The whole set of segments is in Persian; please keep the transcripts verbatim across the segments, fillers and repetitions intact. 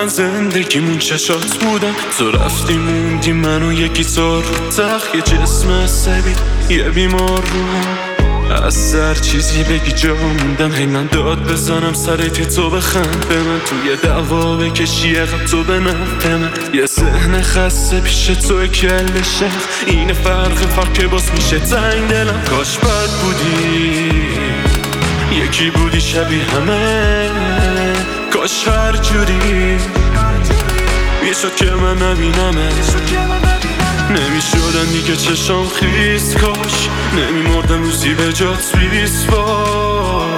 زندگیمون چشات بودن، تو رفتی موندی منو یکی سار تخت، یه جسم عصبی یه بیمار رو هم. از سر چیزی بگی جا موندم، هی من داد بزنم سرت تو بخند به من، توی دعوا بکشی عقب تو به نفع من. یه ذهن خسته پیش تو کل شخ، این فرق فرق که باز میشه تنگ دلم. کاش بد بودی یکی بودی شبیه همه، کاش هر جوری میشد که من نبینمه، نمیشدن دیگه چشام خیس، کاش نمیمردم روزی به جات بیسوا.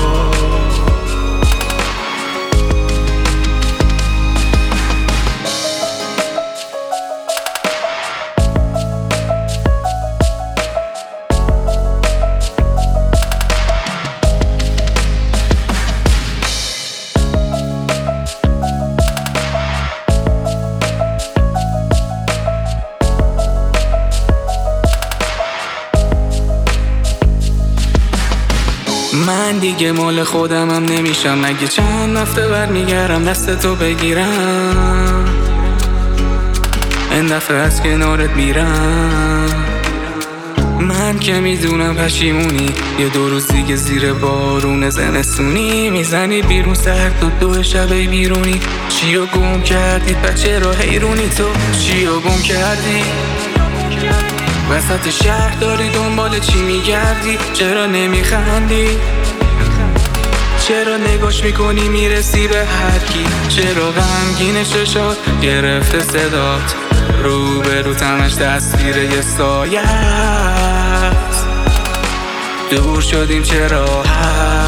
من دیگه مال خودمم نمیشم، مگه چند هفته برمیگردم دست تو بگیرم، این دفعه از کنارت میرم. من که میدونم پشیمونی، یه دو روز دیگه زیر بارون زمستونی میزنی بیرون سرد و دو شبه بیرونی. چیو گم کردی بچه را حیرونی، تو چیو گم کردی وسط شهر داری دنبال چی میگردی؟ چرا نمیخندی؟ چرا نگاش میکنی میرسی به هر کی؟ چرا غمگین چشات گرفته صدات، رو به رو تمش تصویر یه سایه است. دور شدیم چرا